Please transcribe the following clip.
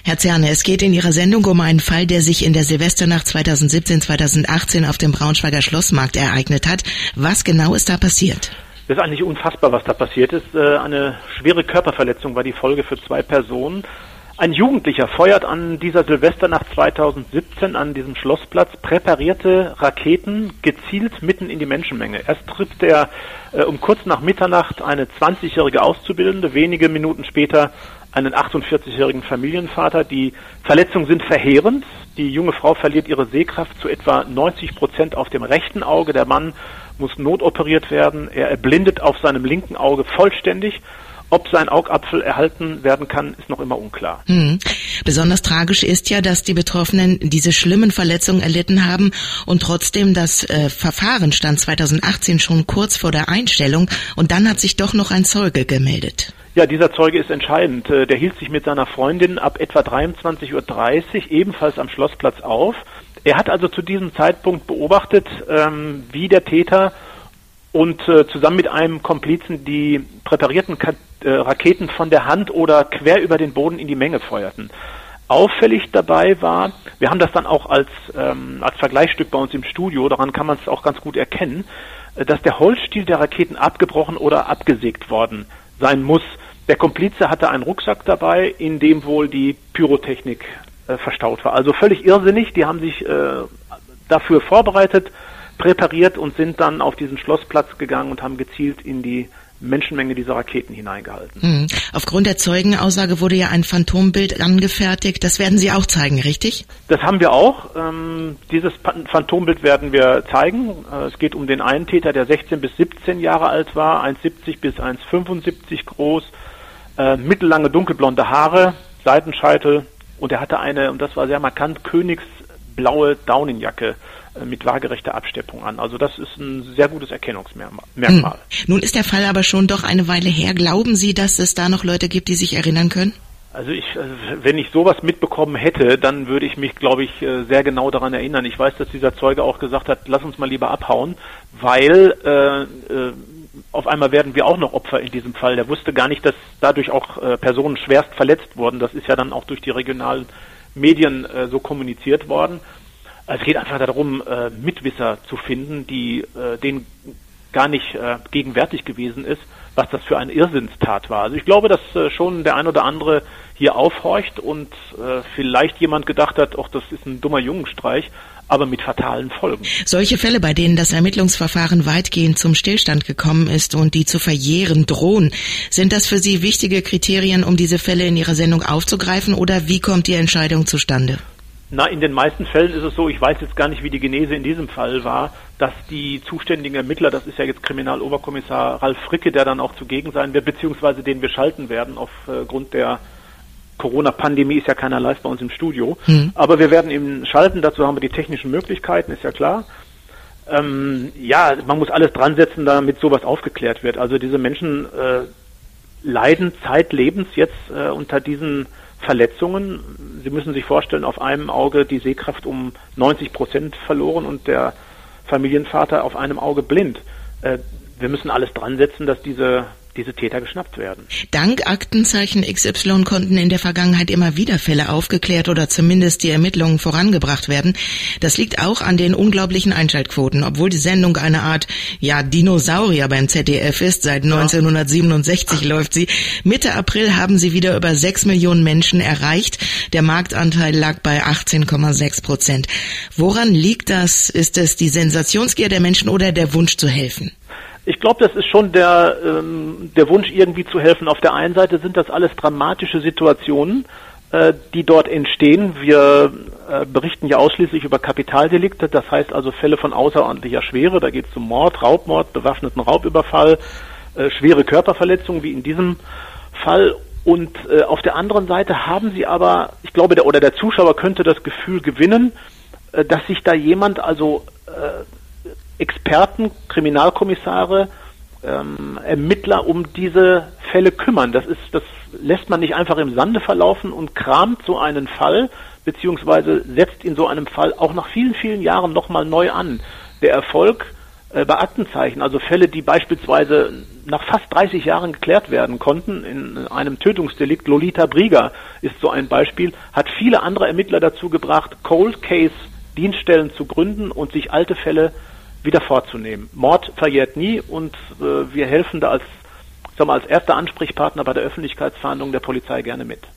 Herr Zerne, es geht in Ihrer Sendung um einen Fall, der sich in der Silvesternacht 2017/2018 auf dem Braunschweiger Schlossmarkt ereignet hat. Was genau ist da passiert? Das ist eigentlich unfassbar, was da passiert ist. Eine schwere Körperverletzung war die Folge für 2 Personen. Ein Jugendlicher feuert an dieser Silvesternacht 2017 an diesem Schlossplatz präparierte Raketen gezielt mitten in die Menschenmenge. Erst trifft er um kurz nach Mitternacht eine 20-jährige Auszubildende, wenige Minuten später einen 48-jährigen Familienvater. Die Verletzungen sind verheerend. Die junge Frau verliert ihre Sehkraft zu etwa 90% auf dem rechten Auge. Der Mann muss notoperiert werden. Er erblindet auf seinem linken Auge vollständig. Ob sein Augapfel erhalten werden kann, ist noch immer unklar. Besonders tragisch ist ja, dass die Betroffenen diese schlimmen Verletzungen erlitten haben und trotzdem das Verfahren stand 2018 schon kurz vor der Einstellung und dann hat sich doch noch ein Zeuge gemeldet. Ja, dieser Zeuge ist entscheidend. Der hielt sich mit seiner Freundin ab etwa 23:30 Uhr ebenfalls am Schlossplatz auf. Er hat also zu diesem Zeitpunkt beobachtet, wie der Täter und zusammen mit einem Komplizen die präparierten Raketen von der Hand oder quer über den Boden in die Menge feuerten. Auffällig dabei war, wir haben das dann auch als Vergleichsstück bei uns im Studio, daran kann man es auch ganz gut erkennen, dass der Holzstiel der Raketen abgebrochen oder abgesägt worden sein muss. Der Komplize hatte einen Rucksack dabei, in dem wohl die Pyrotechnik verstaut war. Also völlig irrsinnig, die haben sich dafür vorbereitet, präpariert und sind dann auf diesen Schlossplatz gegangen und haben gezielt in die Menschenmenge dieser Raketen hineingehalten. Aufgrund der Zeugenaussage wurde ja ein Phantombild angefertigt. Das werden Sie auch zeigen, richtig? Das haben wir auch. Dieses Phantombild werden wir zeigen. Es geht um den einen Täter, der 16 bis 17 Jahre alt war, 1,70 bis 1,75 groß, mittellange dunkelblonde Haare, Seitenscheitel und er hatte eine, und das war sehr markant, königsblaue Daunenjacke mit waagerechter Absteppung an. Also das ist ein sehr gutes Erkennungsmerkmal. Nun ist der Fall aber schon doch eine Weile her. Glauben Sie, dass es da noch Leute gibt, die sich erinnern können? Also wenn ich sowas mitbekommen hätte, dann würde ich mich, glaube ich, sehr genau daran erinnern. Ich weiß, dass dieser Zeuge auch gesagt hat, lass uns mal lieber abhauen, weil auf einmal werden wir auch noch Opfer in diesem Fall. Der wusste gar nicht, dass dadurch auch Personen schwerst verletzt wurden. Das ist ja dann auch durch die regionalen Medien so kommuniziert worden. Es geht einfach darum, Mitwisser zu finden, denen gar nicht gegenwärtig gewesen ist, was das für eine Irrsinnstat war. Also ich glaube, dass schon der ein oder andere hier aufhorcht und vielleicht jemand gedacht hat, ach, das ist ein dummer Jungenstreich, aber mit fatalen Folgen. Solche Fälle, bei denen das Ermittlungsverfahren weitgehend zum Stillstand gekommen ist und die zu verjähren drohen, sind das für Sie wichtige Kriterien, um diese Fälle in Ihrer Sendung aufzugreifen, oder wie kommt die Entscheidung zustande? Na, in den meisten Fällen ist es so, ich weiß jetzt gar nicht, wie die Genese in diesem Fall war, dass die zuständigen Ermittler, das ist ja jetzt Kriminaloberkommissar Ralf Fricke, der dann auch zugegen sein wird, beziehungsweise den wir schalten werden aufgrund der Corona-Pandemie, ist ja keiner live bei uns im Studio, aber wir werden ihn schalten, dazu haben wir die technischen Möglichkeiten, ist ja klar. Ja, man muss alles dran setzen, damit sowas aufgeklärt wird. Also diese Menschen leiden zeitlebens jetzt unter diesen Verletzungen. Sie müssen sich vorstellen, auf einem Auge die Sehkraft um 90% verloren und der Familienvater auf einem Auge blind. Wir müssen alles dran setzen, dass diese Täter geschnappt werden. Dank Aktenzeichen XY konnten in der Vergangenheit immer wieder Fälle aufgeklärt oder zumindest die Ermittlungen vorangebracht werden. Das liegt auch an den unglaublichen Einschaltquoten. Obwohl die Sendung eine Art, Dinosaurier beim ZDF ist, seit 1967 läuft sie. Mitte April haben sie wieder über 6 Millionen Menschen erreicht. Der Marktanteil lag bei 18,6%. Woran liegt das? Ist es die Sensationsgier der Menschen oder der Wunsch zu helfen? Ich glaube, das ist schon der Wunsch, irgendwie zu helfen. Auf der einen Seite sind das alles dramatische Situationen, die dort entstehen. Wir berichten ja ausschließlich über Kapitaldelikte, das heißt also Fälle von außerordentlicher Schwere. Da geht es um Mord, Raubmord, bewaffneten Raubüberfall, schwere Körperverletzungen wie in diesem Fall. Und auf der anderen Seite haben sie aber, ich glaube, der Zuschauer könnte das Gefühl gewinnen, dass sich da jemand, Experten, Kriminalkommissare, Ermittler um diese Fälle kümmern. Das lässt man nicht einfach im Sande verlaufen und kramt so einen Fall, beziehungsweise setzt in so einem Fall auch nach vielen, vielen Jahren nochmal neu an. Der Erfolg bei Aktenzeichen, also Fälle, die beispielsweise nach fast 30 Jahren geklärt werden konnten, in einem Tötungsdelikt, Lolita Brieger ist so ein Beispiel, hat viele andere Ermittler dazu gebracht, Cold Case Dienststellen zu gründen und sich alte Fälle wieder vorzunehmen. Mord verjährt nie und wir helfen da als erster Ansprechpartner bei der Öffentlichkeitsfahndung der Polizei gerne mit.